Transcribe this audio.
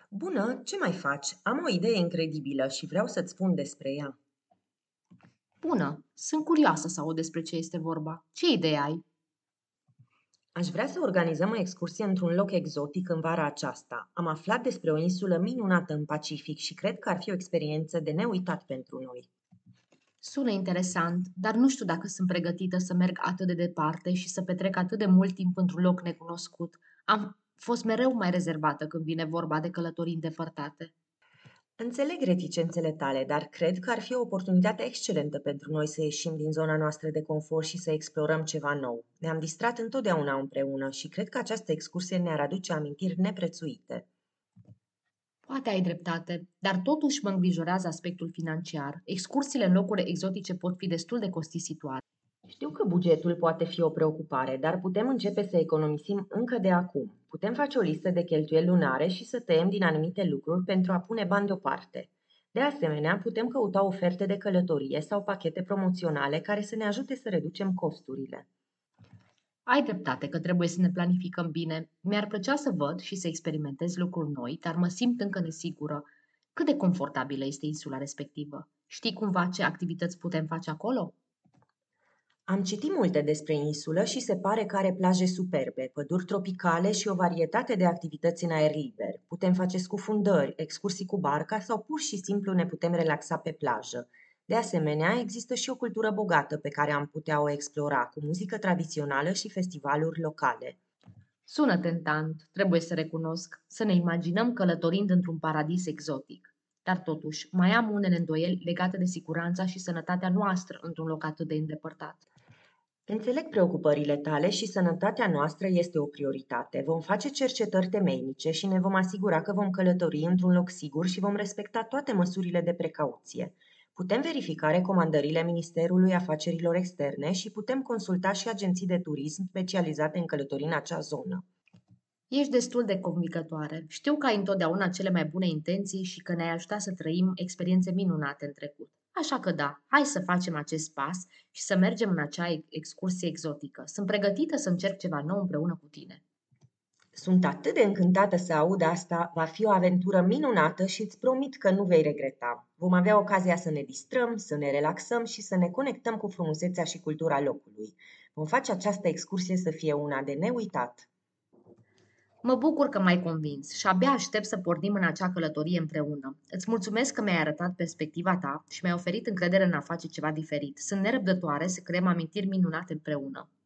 Bună, ce mai faci? Am o idee incredibilă și vreau să-ți spun despre ea. Bună! Sunt curioasă să aud despre ce este vorba. Ce idee ai? Aș vrea să organizăm o excursie într-un loc exotic în vara aceasta. Am aflat despre o insulă minunată în Pacific și cred că ar fi o experiență de neuitat pentru noi. Sună interesant, dar nu știu dacă sunt pregătită să merg atât de departe și să petrec atât de mult timp într-un loc necunoscut. Am fost mereu mai rezervată când vine vorba de călătorii îndepărtate. Înțeleg reticențele tale, dar cred că ar fi o oportunitate excelentă pentru noi să ieșim din zona noastră de confort și să explorăm ceva nou. Ne-am distrat întotdeauna împreună și cred că această excursie ne-ar aduce amintiri neprețuite. Poate ai dreptate, dar totuși mă îngrijorează aspectul financiar. Excursiile în locuri exotice pot fi destul de costisitoare. Știu că bugetul poate fi o preocupare, dar putem începe să economisim încă de acum. Putem face o listă de cheltuieli lunare și să tăiem din anumite lucruri pentru a pune bani deoparte. De asemenea, putem căuta oferte de călătorie sau pachete promoționale care să ne ajute să reducem costurile. Ai dreptate că trebuie să ne planificăm bine. Mi-ar plăcea să văd și să experimentez lucruri noi, dar mă simt încă nesigură. Cât de confortabilă este insula respectivă? Știi cumva ce activități putem face acolo? Am citit multe despre insulă și se pare că are plaje superbe, păduri tropicale și o varietate de activități în aer liber. Putem face scufundări, excursii cu barca sau pur și simplu ne putem relaxa pe plajă. De asemenea, există și o cultură bogată pe care am putea o explora, cu muzică tradițională și festivaluri locale. Sună tentant, trebuie să recunosc, să ne imaginăm călătorind într-un paradis exotic. Dar totuși, mai am unele îndoieli legate de siguranța și sănătatea noastră într-un loc atât de îndepărtat. Înțeleg preocupările tale și sănătatea noastră este o prioritate. Vom face cercetări temeinice și ne vom asigura că vom călători într-un loc sigur și vom respecta toate măsurile de precauție. Putem verifica recomandările Ministerului Afacerilor Externe și putem consulta și agenții de turism specializate în călătorii în acea zonă. Ești destul de convingătoare. Știu că ai întotdeauna cele mai bune intenții și că ne-ai ajutat să trăim experiențe minunate în trecut. Așa că da, hai să facem acest pas și să mergem în acea excursie exotică. Sunt pregătită să încerc ceva nou împreună cu tine. Sunt atât de încântată să aud asta, va fi o aventură minunată și îți promit că nu vei regreta. Vom avea ocazia să ne distrăm, să ne relaxăm și să ne conectăm cu frumusețea și cultura locului. Vom face această excursie să fie una de neuitat. Mă bucur că m-ai convins și abia aștept să pornim în acea călătorie împreună. Îți mulțumesc că mi-ai arătat perspectiva ta și mi-ai oferit încredere în a face ceva diferit. Sunt nerăbdătoare să creăm amintiri minunate împreună.